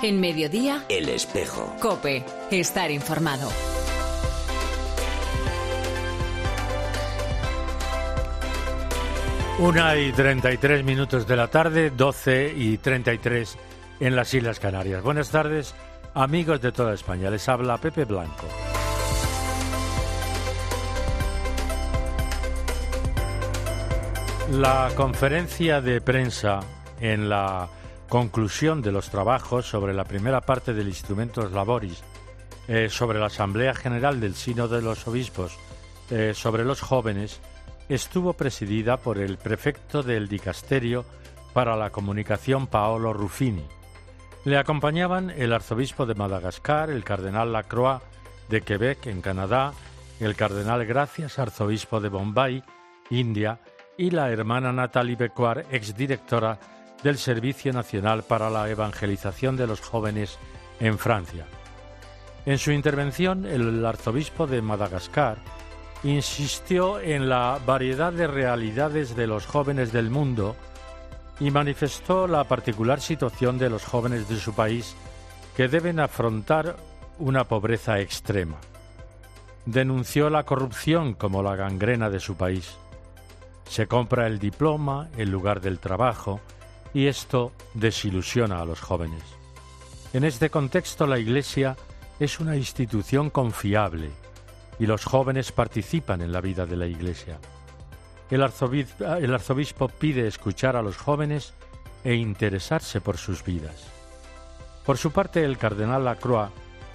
En Mediodía, El Espejo. COPE. Estar informado. Una y 33 minutos de la tarde, 12:33 en las Islas Canarias. Buenas tardes, amigos de toda España. Les habla Pepe Blanco. La conferencia de prensa en la conclusión de los trabajos sobre la primera parte del Instrumentus Laboris, sobre la Asamblea General del Sínodo de los Obispos, sobre los jóvenes, estuvo presidida por el prefecto del Dicasterio para la Comunicación, Paolo Ruffini. Le acompañaban el arzobispo de Madagascar, el cardenal Lacroix de Quebec, en Canadá, el cardenal Gracias, arzobispo de Bombay, India, y la hermana Nathalie Becquart, exdirectora del Servicio Nacional para la Evangelización de los Jóvenes en Francia. En su intervención, el arzobispo de Madagascar insistió en la variedad de realidades de los jóvenes del mundo y manifestó la particular situación de los jóvenes de su país que deben afrontar una pobreza extrema. Denunció la corrupción como la gangrena de su país. Se compra el diploma en lugar del trabajo y esto desilusiona a los jóvenes. En este contexto, la Iglesia es una institución confiable y los jóvenes participan en la vida de la Iglesia. El arzobispo pide escuchar a los jóvenes e interesarse por sus vidas. Por su parte, el cardenal Lacroix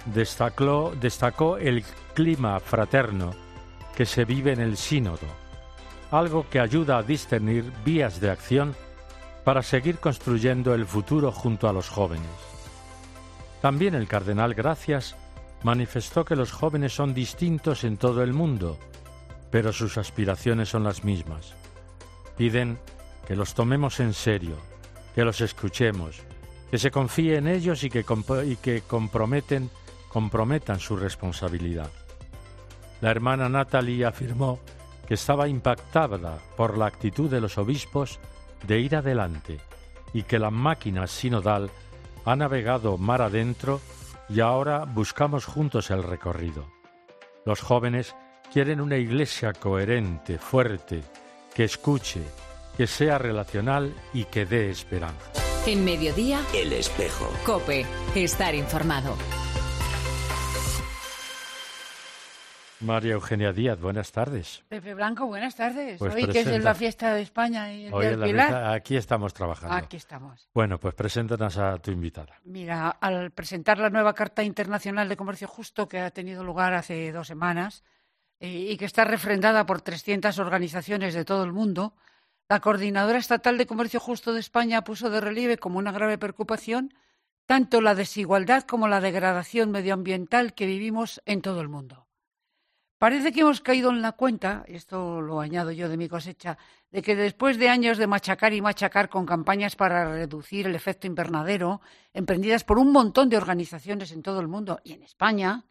destacó el clima fraterno que se vive en el sínodo, algo que ayuda a discernir vías de acción para seguir construyendo el futuro junto a los jóvenes. También el cardenal Gracias manifestó que los jóvenes son distintos en todo el mundo, pero sus aspiraciones son las mismas. Piden que los tomemos en serio, que los escuchemos, que se confíe en ellos y que comprometan su responsabilidad. La hermana Nathalie afirmó que estaba impactada por la actitud de los obispos de ir adelante y que la máquina sinodal ha navegado mar adentro y ahora buscamos juntos el recorrido. Los jóvenes quieren una iglesia coherente, fuerte, que escuche, que sea relacional y que dé esperanza. En Mediodía, El Espejo. COPE. Estar informado. María Eugenia Díaz, buenas tardes. Pepe Blanco, buenas tardes. Pues hoy que es la fiesta de España y el Día del Pilar. Aquí estamos trabajando. Aquí estamos. Bueno, pues preséntanos a tu invitada. Mira, al presentar la nueva Carta Internacional de Comercio Justo que ha tenido lugar hace 2 semanas y que está refrendada por 300 organizaciones de todo el mundo, la Coordinadora Estatal de Comercio Justo de España puso de relieve como una grave preocupación tanto la desigualdad como la degradación medioambiental que vivimos en todo el mundo. Parece que hemos caído en la cuenta, esto lo añado yo de mi cosecha, de que después de años de machacar y machacar con campañas para reducir el efecto invernadero, emprendidas por un montón de organizaciones en todo el mundo y en España,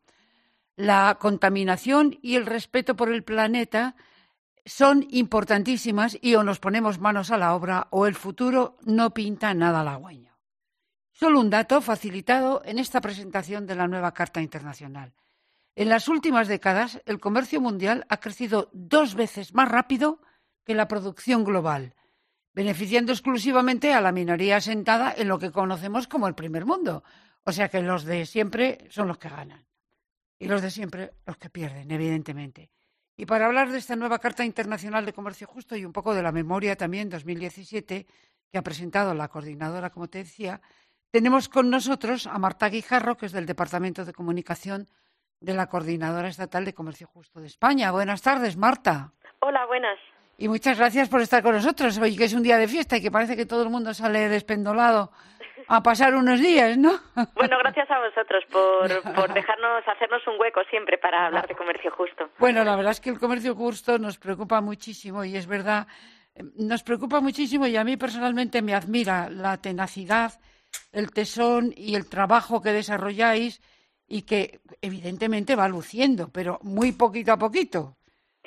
la contaminación y el respeto por el planeta son importantísimas y o nos ponemos manos a la obra o el futuro no pinta nada halagüeño. Solo un dato facilitado en esta presentación de la nueva Carta Internacional. En las últimas décadas, el comercio mundial ha crecido 2 veces más rápido que la producción global, beneficiando exclusivamente a la minoría asentada en lo que conocemos como el primer mundo. O sea que los de siempre son los que ganan y los de siempre los que pierden, evidentemente. Y para hablar de esta nueva Carta Internacional de Comercio Justo y un poco de la memoria también 2017 que ha presentado la coordinadora, como te decía, tenemos con nosotros a Marta Guijarro, que es del Departamento de Comunicación de la Coordinadora Estatal de Comercio Justo de España. Buenas tardes, Marta. Hola, buenas. Y muchas gracias por estar con nosotros. Hoy que es un día de fiesta y que parece que todo el mundo sale despendolado a pasar unos días, ¿no? Bueno, gracias a vosotros por dejarnos hacernos un hueco siempre para hablar de comercio justo. Bueno, la verdad es que el comercio justo nos preocupa muchísimo y es verdad, nos preocupa muchísimo y a mí personalmente me admira la tenacidad, el tesón y el trabajo que desarrolláis y que evidentemente va luciendo, pero muy poquito a poquito.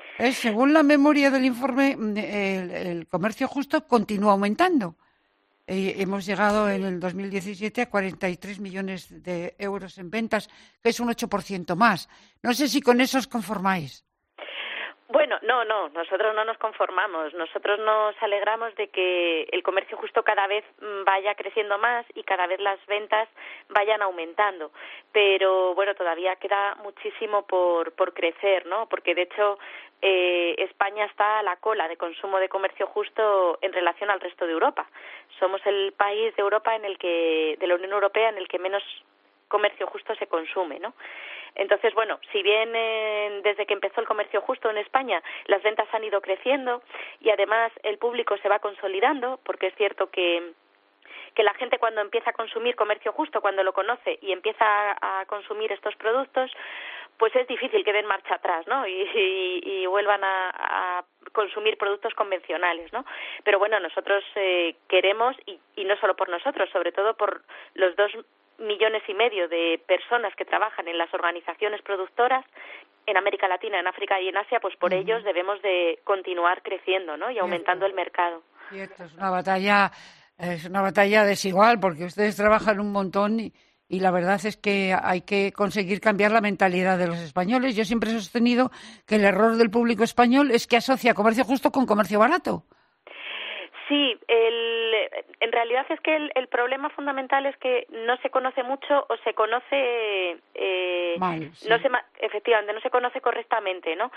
Según la memoria del informe, el comercio justo continúa aumentando. hemos llegado en el 2017 a 43 millones de euros en ventas, que es un 8% más. No sé si con eso os conformáis. Bueno, no, nosotros no nos conformamos. Nosotros nos alegramos de que el comercio justo cada vez vaya creciendo más y cada vez las ventas vayan aumentando. Pero bueno, todavía queda muchísimo por crecer, ¿no? Porque de hecho España está a la cola de consumo de comercio justo en relación al resto de Europa. Somos el país de Europa de la Unión Europea en el que menos comercio justo se consume, ¿no? Entonces, bueno, si bien desde que empezó el comercio justo en España las ventas han ido creciendo y además el público se va consolidando, porque es cierto que la gente cuando empieza a consumir comercio justo, cuando lo conoce y empieza a consumir estos productos, pues es difícil que den marcha atrás, ¿no? Y vuelvan a consumir productos convencionales, ¿no? Pero bueno, nosotros queremos, y no solo por nosotros, sobre todo por los 2,5 millones de personas que trabajan en las organizaciones productoras en América Latina, en África y en Asia, pues por ellos debemos de continuar creciendo, ¿no? Y aumentando el mercado. Cierto, es una batalla desigual porque ustedes trabajan un montón y la verdad es que hay que conseguir cambiar la mentalidad de los españoles. Yo siempre he sostenido que el error del público español es que asocia comercio justo con comercio barato. Sí, en realidad es que el problema fundamental es que no se conoce mucho o se conoce mal, sí. Efectivamente, no se conoce correctamente, ¿no?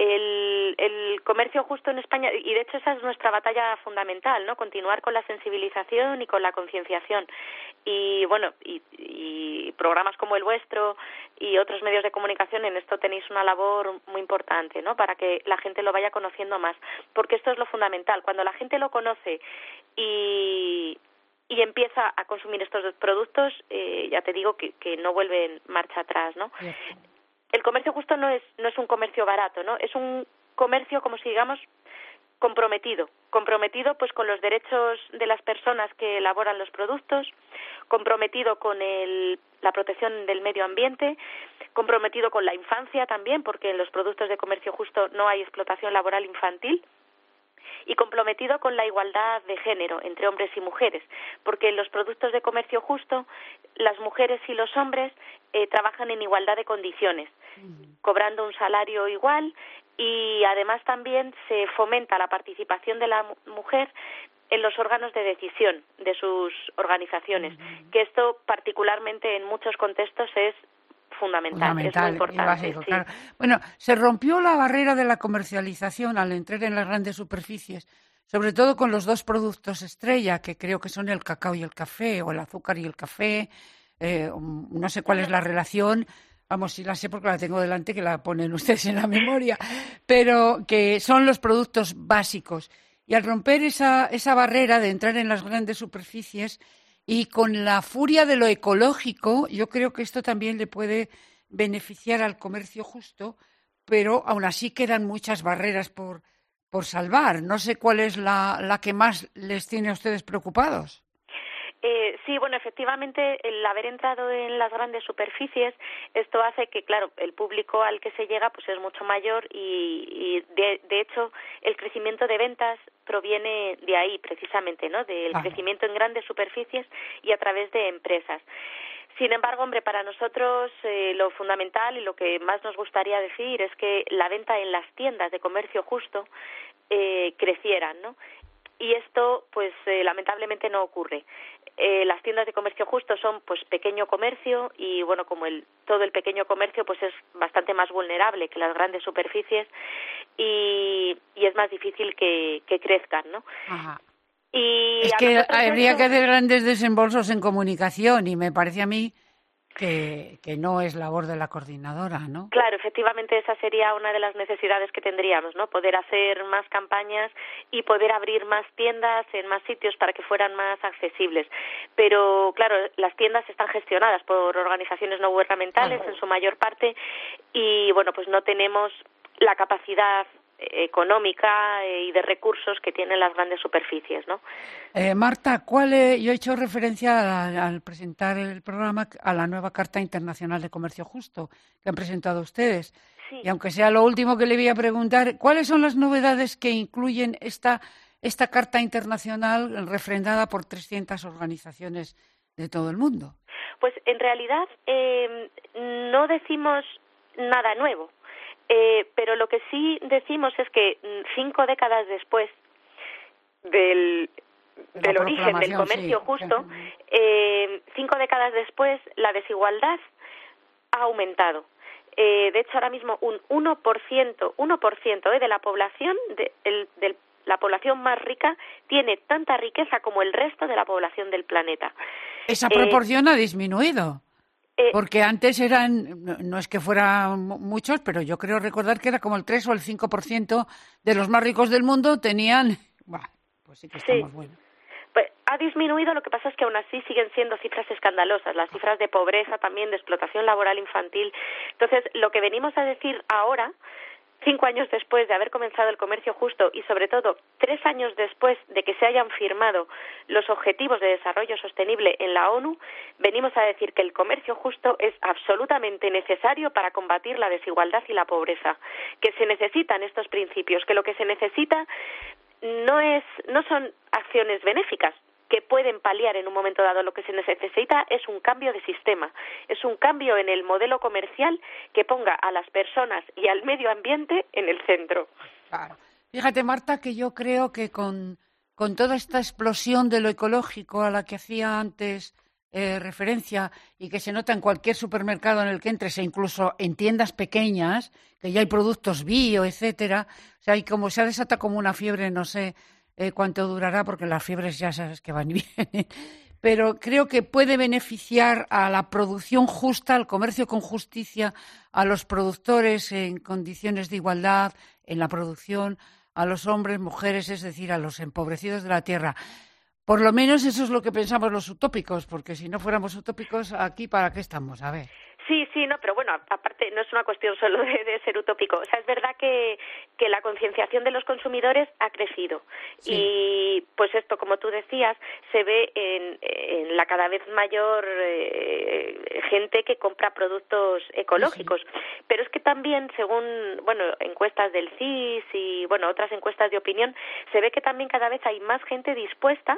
El comercio justo en España, y de hecho esa es nuestra batalla fundamental, ¿no? Continuar con la sensibilización y con la concienciación. Y bueno, y programas como el vuestro y otros medios de comunicación, en esto tenéis una labor muy importante, ¿no? Para que la gente lo vaya conociendo más, porque esto es lo fundamental. Cuando la gente lo conoce y empieza a consumir estos productos, ya te digo que no vuelven marcha atrás, ¿no? El comercio justo no es un comercio barato, ¿no? Es un comercio, como si digamos, comprometido pues con los derechos de las personas que elaboran los productos, comprometido con la protección del medio ambiente, comprometido con la infancia también, porque en los productos de comercio justo no hay explotación laboral infantil, y comprometido con la igualdad de género entre hombres y mujeres, porque en los productos de comercio justo las mujeres y los hombres trabajan en igualdad de condiciones, cobrando un salario igual, y además también se fomenta la participación de la mujer en los órganos de decisión de sus organizaciones, que esto particularmente en muchos contextos es fundamental, es muy importante. Básico, sí. Claro. Bueno, se rompió la barrera de la comercialización al entrar en las grandes superficies, sobre todo con los 2 productos estrella, que creo que son el cacao y el café, o el azúcar y el café. No sé cuál es la relación, vamos, sí la sé porque la tengo delante, que la ponen ustedes en la memoria, pero que son los productos básicos. Y al romper esa barrera de entrar en las grandes superficies, y con la furia de lo ecológico, yo creo que esto también le puede beneficiar al comercio justo, pero aún así quedan muchas barreras por salvar. No sé cuál es la que más les tiene a ustedes preocupados. Sí, bueno, efectivamente, el haber entrado en las grandes superficies, esto hace que, claro, el público al que se llega pues es mucho mayor y de hecho, el crecimiento de ventas proviene de ahí, precisamente, ¿no? Del crecimiento en grandes superficies y a través de empresas. Sin embargo, hombre, para nosotros lo fundamental y lo que más nos gustaría decir es que la venta en las tiendas de comercio justo crecieran, ¿no? Y esto, pues, lamentablemente no ocurre. Las tiendas de comercio justo son, pues, pequeño comercio y, bueno, como todo el pequeño comercio, pues, es bastante más vulnerable que las grandes superficies y es más difícil que crezcan, ¿no? Ajá. Y es que habría que hacer grandes desembolsos en comunicación y me parece a mí que no es labor de la coordinadora, ¿no? Claro, efectivamente esa sería una de las necesidades que tendríamos, ¿no? Poder hacer más campañas y poder abrir más tiendas en más sitios para que fueran más accesibles. Pero, claro, las tiendas están gestionadas por organizaciones no gubernamentales en su mayor parte y, bueno, pues no tenemos la capacidad económica y de recursos que tienen las grandes superficies, ¿no? Marta, yo he hecho referencia al presentar el programa a la nueva Carta Internacional de Comercio Justo que han presentado ustedes. Sí. Y aunque sea lo último que le voy a preguntar, ¿cuáles son las novedades que incluyen esta esta Carta Internacional refrendada por 300 organizaciones de todo el mundo? Pues en realidad no decimos nada nuevo, pero lo que sí decimos es que 5 décadas después del origen del comercio justo, 5 décadas después la desigualdad ha aumentado. De hecho, ahora mismo un 1% de la población, de la población más rica, tiene tanta riqueza como el resto de la población del planeta. Esa proporción ha disminuido. Porque antes no es que fueran muchos, pero yo creo recordar que era como el 3 o el 5% de los más ricos del mundo tenían... Bueno, pues sí que estamos buenos. Pues ha disminuido, lo que pasa es que aún así siguen siendo cifras escandalosas, las cifras de pobreza también, de explotación laboral infantil. Entonces, lo que venimos a decir ahora, 5 años después de haber comenzado el comercio justo y sobre todo 3 años después de que se hayan firmado los Objetivos de Desarrollo Sostenible en la ONU, venimos a decir que el comercio justo es absolutamente necesario para combatir la desigualdad y la pobreza, que se necesitan estos principios, que lo que se necesita no son acciones benéficas que pueden paliar en un momento dado. Lo que se necesita es un cambio de sistema, es un cambio en el modelo comercial que ponga a las personas y al medio ambiente en el centro. Claro. Fíjate, Marta, que yo creo que con toda esta explosión de lo ecológico a la que hacía antes referencia y que se nota en cualquier supermercado en el que entres e incluso en tiendas pequeñas, que ya hay productos bio, etcétera, o sea, y como se ha desatado como una fiebre, no sé cuánto durará, porque las fiebres ya sabes que van y vienen, pero creo que puede beneficiar a la producción justa, al comercio con justicia, a los productores en condiciones de igualdad en la producción, a los hombres, mujeres, es decir, a los empobrecidos de la tierra. Por lo menos eso es lo que pensamos los utópicos, porque si no fuéramos utópicos, aquí ¿para qué estamos? A ver. Sí, no, pero bueno, aparte no es una cuestión solo de ser utópico. O sea, es verdad que la concienciación de los consumidores ha crecido. Sí. Y pues esto, como tú decías, se ve en la cada vez mayor gente que compra productos ecológicos. Sí. Pero es que también, según encuestas del CIS y otras encuestas de opinión, se ve que también cada vez hay más gente dispuesta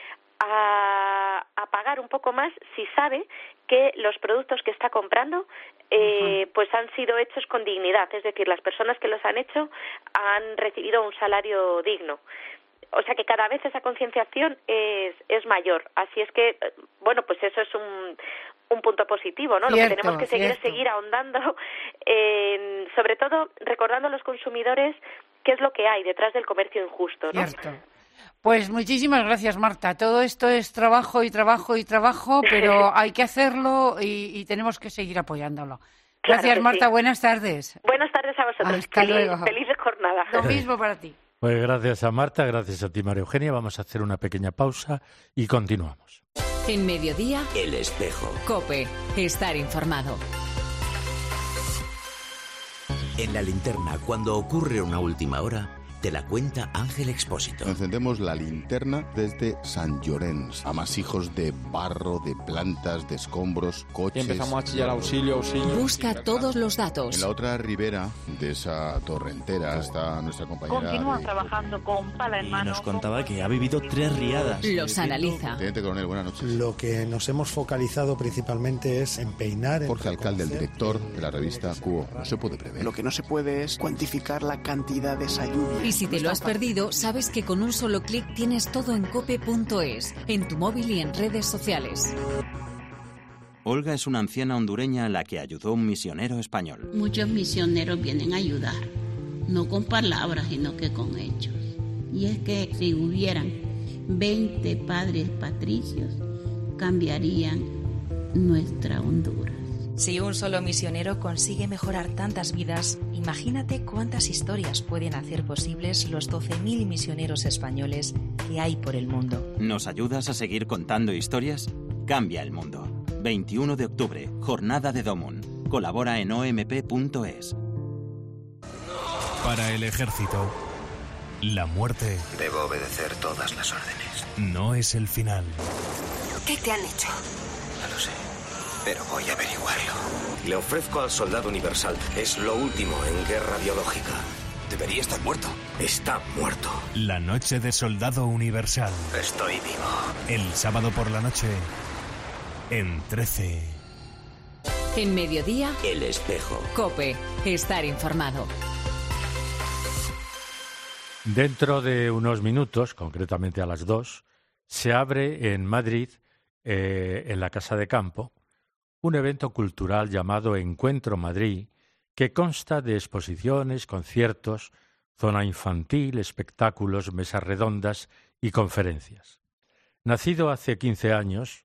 a pagar un poco más si sabe que los productos que está comprando pues han sido hechos con dignidad, es decir, las personas que los han hecho han recibido un salario digno. O sea que cada vez esa concienciación es mayor. Así es que, pues eso es un punto positivo, ¿no? Cierto, lo que tenemos que seguir ahondando, sobre todo recordando a los consumidores qué es lo que hay detrás del comercio injusto, ¿no? Cierto. Pues muchísimas gracias, Marta. Todo esto es trabajo y trabajo y trabajo, pero hay que hacerlo y tenemos que seguir apoyándolo. Gracias, claro, Marta. Sí. Buenas tardes. Buenas tardes a vosotros. Hasta luego. Feliz jornada. Lo mismo para ti. Pues gracias a Marta, gracias a ti, María Eugenia. Vamos a hacer una pequeña pausa y continuamos. En Mediodía, El Espejo. COPE. Estar informado. En la linterna, cuando ocurre una última hora, te la cuenta Ángel Expósito. Encendemos la linterna desde Sant Llorenç. Amasijos de barro, de plantas, de escombros, coches... Y empezamos a chillar auxilio. Busca todos los datos. En la otra ribera de esa torrentera está nuestra compañera... Continúa trabajando con pala en mano. Y nos contaba que ha vivido 3 riadas. Los analiza. Teniente coronel, buenas noches. Lo que nos hemos focalizado principalmente es en peinar... Jorge Alcalde, el director de la revista Cuo. No se puede prever. Lo que no se puede es cuantificar la cantidad de esa lluvia. Y si te lo has perdido, sabes que con un solo clic tienes todo en cope.es, en tu móvil y en redes sociales. Olga es una anciana hondureña a la que ayudó un misionero español. Muchos misioneros vienen a ayudar, no con palabras, sino que con hechos. Y es que si hubieran 20 padres patricios, cambiarían nuestra Honduras. Si un solo misionero consigue mejorar tantas vidas, imagínate cuántas historias pueden hacer posibles los 12.000 misioneros españoles que hay por el mundo. ¿Nos ayudas a seguir contando historias? Cambia el mundo. 21 de octubre, Jornada de Domun. Colabora en omp.es. Para el ejército, la muerte... Debo obedecer todas las órdenes. No es el final. ¿Qué te han hecho? No lo sé, pero voy a averiguarlo. Le ofrezco al soldado universal. Es lo último en guerra biológica. Debería estar muerto. está muerto. La noche de Soldado Universal. Estoy vivo. El sábado por la noche, en 13. En Mediodía, El Espejo. COPE. Estar informado. Dentro de unos minutos, concretamente a las 2, se abre en Madrid, en la Casa de Campo, un evento cultural llamado Encuentro Madrid, que consta de exposiciones, conciertos, zona infantil, espectáculos, mesas redondas y conferencias. Nacido hace 15 años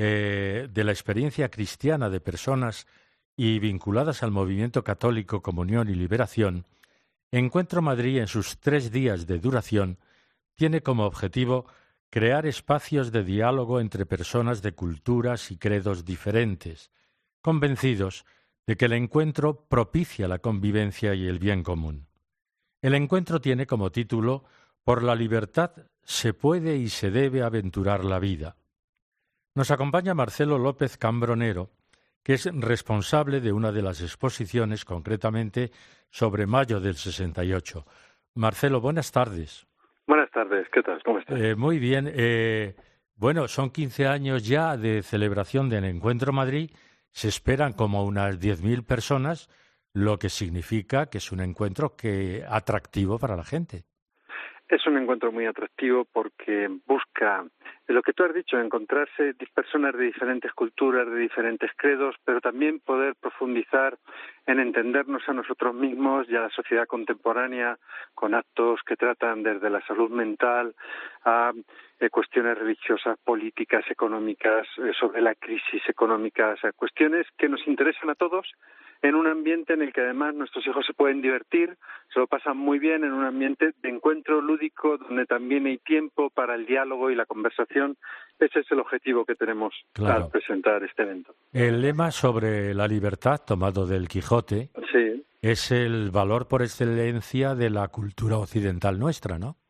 de la experiencia cristiana de personas y vinculadas al movimiento católico Comunión y Liberación, Encuentro Madrid, en sus 3 días de duración, tiene como objetivo crear espacios de diálogo entre personas de culturas y credos diferentes, convencidos de que el encuentro propicia la convivencia y el bien común. El encuentro tiene como título «Por la libertad se puede y se debe aventurar la vida». Nos acompaña Marcelo López Cambronero, que es responsable de una de las exposiciones, concretamente sobre mayo del 68. Marcelo, buenas tardes. Buenas tardes, ¿qué tal? ¿Cómo estás? Muy bien. Bueno, son 15 años ya de celebración del Encuentro Madrid. Se esperan como unas 10.000 personas, lo que significa que es un encuentro atractivo para la gente. Es un encuentro muy atractivo porque busca, lo que tú has dicho, encontrarse personas de diferentes culturas, de diferentes credos, pero también poder profundizar en entendernos a nosotros mismos y a la sociedad contemporánea con actos que tratan desde la salud mental a cuestiones religiosas, políticas, económicas, sobre la crisis económica, o sea, cuestiones que nos interesan a todos, en un ambiente en el que además nuestros hijos se pueden divertir, se lo pasan muy bien, en un ambiente de encuentro lúdico donde también hay tiempo para el diálogo y la conversación. Ese es el objetivo que tenemos al presentar este evento. El lema sobre la libertad, tomado del Quijote, sí, es el valor por excelencia de la cultura occidental nuestra, ¿no?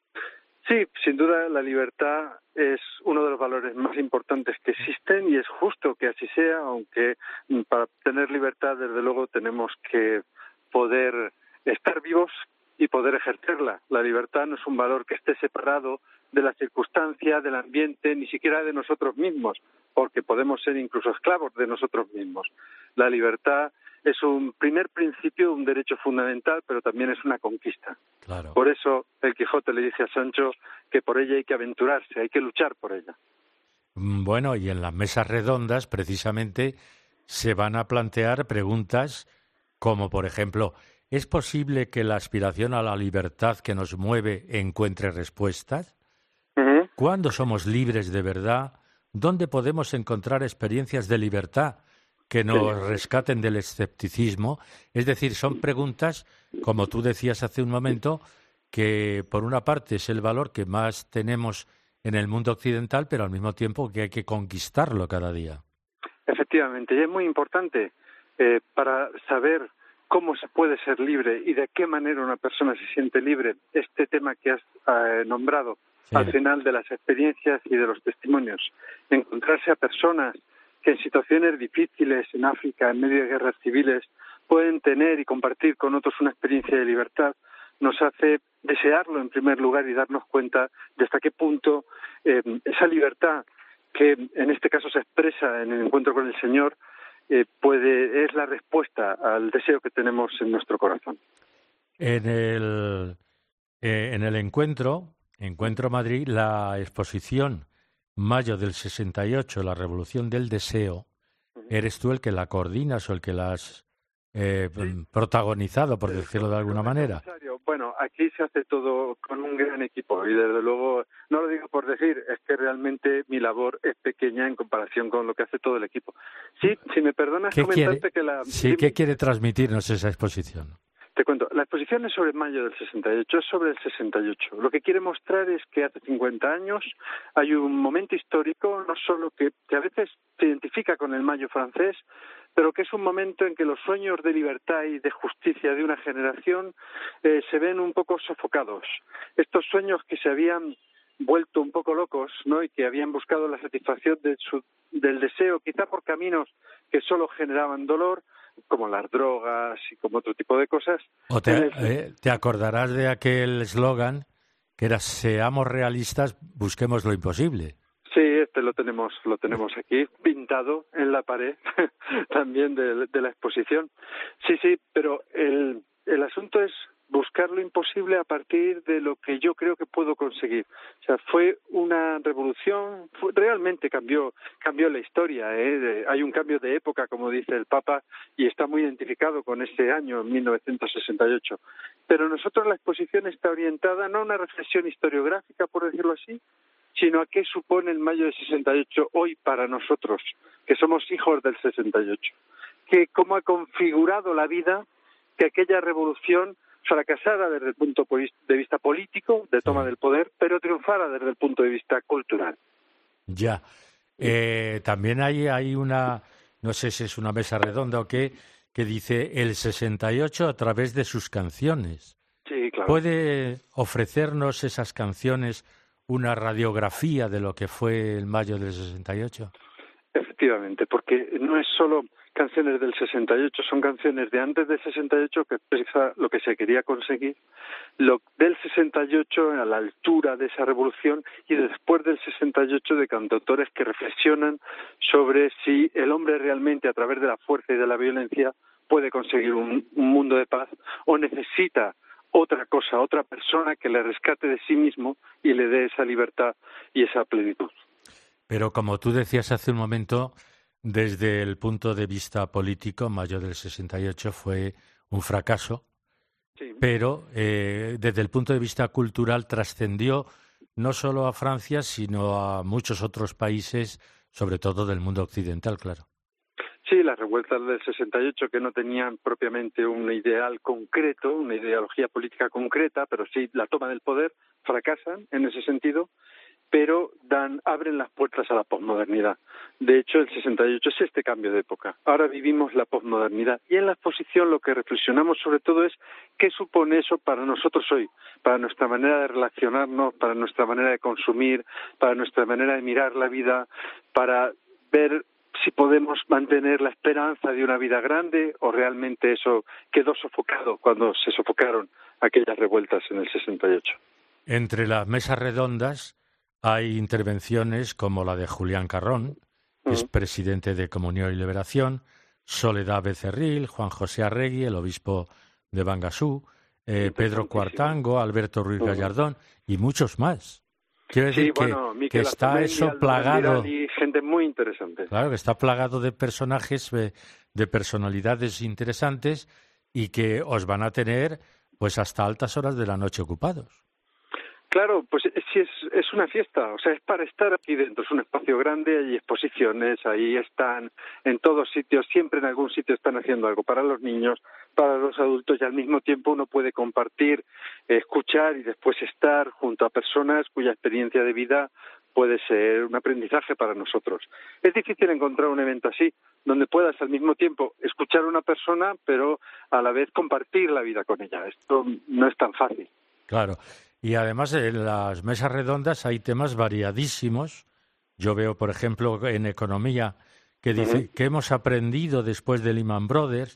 Sí, sin duda la libertad es uno de los valores más importantes que existen y es justo que así sea, aunque para tener libertad, desde luego, tenemos que poder estar vivos y poder ejercerla. La libertad no es un valor que esté separado de la circunstancia, del ambiente, ni siquiera de nosotros mismos, porque podemos ser incluso esclavos de nosotros mismos. La libertad es un primer principio, un derecho fundamental, pero también es una conquista. Claro. Por eso el Quijote le dice a Sancho que por ella hay que aventurarse, hay que luchar por ella. Bueno, y en las mesas redondas, precisamente, se van a plantear preguntas como, por ejemplo, ¿es posible que la aspiración a la libertad que nos mueve encuentre respuestas? Uh-huh. ¿Cuándo somos libres de verdad? ¿Dónde podemos encontrar experiencias de libertad que nos rescaten del escepticismo? Es decir, son preguntas, como tú decías hace un momento, que por una parte es el valor que más tenemos en el mundo occidental, pero al mismo tiempo que hay que conquistarlo cada día. Efectivamente, y es muy importante para saber cómo se puede ser libre y de qué manera una persona se siente libre, este tema que has nombrado al final de las experiencias y de los testimonios, encontrarse a personas que en situaciones difíciles en África, en medio de guerras civiles, pueden tener y compartir con otros una experiencia de libertad, nos hace desearlo en primer lugar y darnos cuenta de hasta qué punto esa libertad que en este caso se expresa en el encuentro con el Señor es la respuesta al deseo que tenemos en nuestro corazón. En el Encuentro Madrid, la exposición Mayo del 68, la Revolución del Deseo, ¿eres tú el que la coordinas o el que la has protagonizado, por decirlo de alguna manera? Bueno, aquí se hace todo con un gran equipo y desde luego, no lo digo por decir, es que realmente mi labor es pequeña en comparación con lo que hace todo el equipo. Sí, si me perdonas comentarte que la... Sí, ¿qué quiere transmitirnos esa exposición? Te cuento, la exposición es sobre mayo del 68, es sobre el 68. Lo que quiere mostrar es que hace 50 años hay un momento histórico, no solo que a veces se identifica con el mayo francés, pero que es un momento en que los sueños de libertad y de justicia de una generación se ven un poco sofocados. Estos sueños que se habían vuelto un poco locos, ¿no? Y que habían buscado la satisfacción del deseo, quizá por caminos que solo generaban dolor, como las drogas y como otro tipo de cosas. O te acordarás de aquel eslogan que era: seamos realistas, busquemos lo imposible. Sí, lo tenemos aquí pintado en la pared también de la exposición. Sí, pero el asunto es buscar lo imposible a partir de lo que yo creo que puedo conseguir. O sea, fue una revolución, realmente cambió la historia. Hay un cambio de época, como dice el Papa, y está muy identificado con ese año, 1968. Pero nosotros la exposición está orientada no a una reflexión historiográfica, por decirlo así, sino a qué supone el mayo del 68 hoy para nosotros, que somos hijos del 68. Que cómo ha configurado la vida que aquella revolución fracasara desde el punto de vista político, de toma del poder, pero triunfara desde el punto de vista cultural. Ya. También hay una, no sé si es una mesa redonda o qué, que dice el 68 a través de sus canciones. Sí, claro. ¿Puede ofrecernos esas canciones una radiografía de lo que fue el mayo del 68? Efectivamente, porque no es solo canciones del 68, son canciones de antes del 68 que expresa lo que se quería conseguir, lo del 68 a la altura de esa revolución y después del 68 de cantautores que reflexionan sobre si el hombre realmente a través de la fuerza y de la violencia puede conseguir un mundo de paz o necesita otra cosa, otra persona que le rescate de sí mismo y le dé esa libertad y esa plenitud. Pero como tú decías hace un momento, desde el punto de vista político, mayo del 68 fue un fracaso, sí. Pero desde el punto de vista cultural trascendió no solo a Francia, sino a muchos otros países, sobre todo del mundo occidental, claro. Sí, las revueltas del 68 que no tenían propiamente un ideal concreto, una ideología política concreta, pero sí la toma del poder, fracasan en ese sentido, pero abren las puertas a la posmodernidad. De hecho, el 68 es este cambio de época. Ahora vivimos la posmodernidad. Y en la exposición lo que reflexionamos sobre todo es qué supone eso para nosotros hoy, para nuestra manera de relacionarnos, para nuestra manera de consumir, para nuestra manera de mirar la vida, para ver si podemos mantener la esperanza de una vida grande o realmente eso quedó sofocado cuando se sofocaron aquellas revueltas en el 68. Entre las mesas redondas hay intervenciones como la de Julián Carrón, que es presidente de Comunión y Liberación, Soledad Becerril, Juan José Arregui, el obispo de Bangasú, Pedro Cuartango, Alberto Ruiz Gallardón y muchos más. Quiero decir que está eso plagado. Y gente muy interesante. Claro, que está plagado de personajes, de personalidades interesantes y que os van a tener pues hasta altas horas de la noche ocupados. Claro, pues sí, es una fiesta, o sea, es para estar aquí dentro, es un espacio grande, hay exposiciones, ahí están en todos sitios, siempre en algún sitio están haciendo algo para los niños, para los adultos y al mismo tiempo uno puede compartir, escuchar y después estar junto a personas cuya experiencia de vida puede ser un aprendizaje para nosotros. Es difícil encontrar un evento así, donde puedas al mismo tiempo escuchar a una persona, pero a la vez compartir la vida con ella. Esto no es tan fácil. Claro. Y además en las mesas redondas hay temas variadísimos. Yo veo, por ejemplo, en economía, que dice que hemos aprendido después de Lehman Brothers,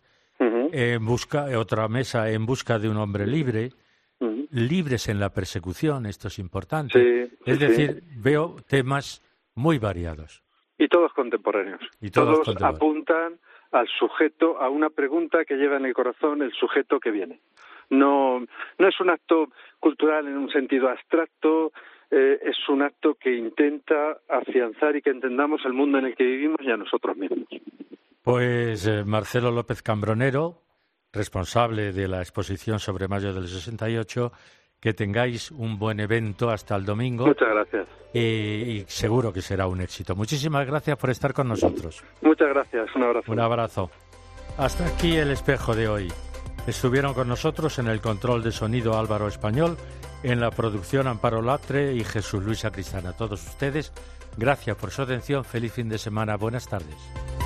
otra mesa en busca de un hombre libre, libres en la persecución, esto es importante. Sí, es decir, veo temas muy variados. Y todos contemporáneos. Todos apuntan al sujeto, a una pregunta que lleva en el corazón el sujeto que viene. No es un acto cultural en un sentido abstracto, es un acto que intenta afianzar y que entendamos el mundo en el que vivimos y a nosotros mismos. Pues Marcelo López Cambronero, responsable de la exposición sobre mayo del 68, que tengáis un buen evento hasta el domingo. Muchas gracias. Y seguro que será un éxito. Muchísimas gracias por estar con nosotros. Muchas gracias, un abrazo. Un abrazo. Hasta aquí el espejo de hoy. Estuvieron con nosotros en el control de sonido Álvaro Español, en la producción Amparo Latre y Jesús Luis Sacristán. A todos ustedes, gracias por su atención, feliz fin de semana, buenas tardes.